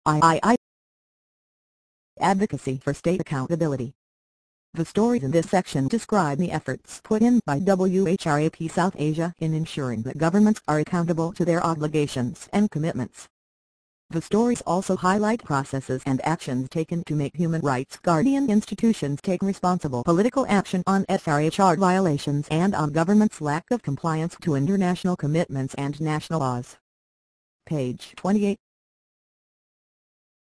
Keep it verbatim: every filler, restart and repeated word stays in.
I I Advocacy for State Accountability. The stories in this section describe the efforts put in by W H R A P South Asia in ensuring that governments are accountable to their obligations and commitments. The stories also highlight processes and actions taken to make human rights guardian institutions take responsible political action on S R H R violations and on governments' lack of compliance to international commitments and national laws. Page twenty-eight.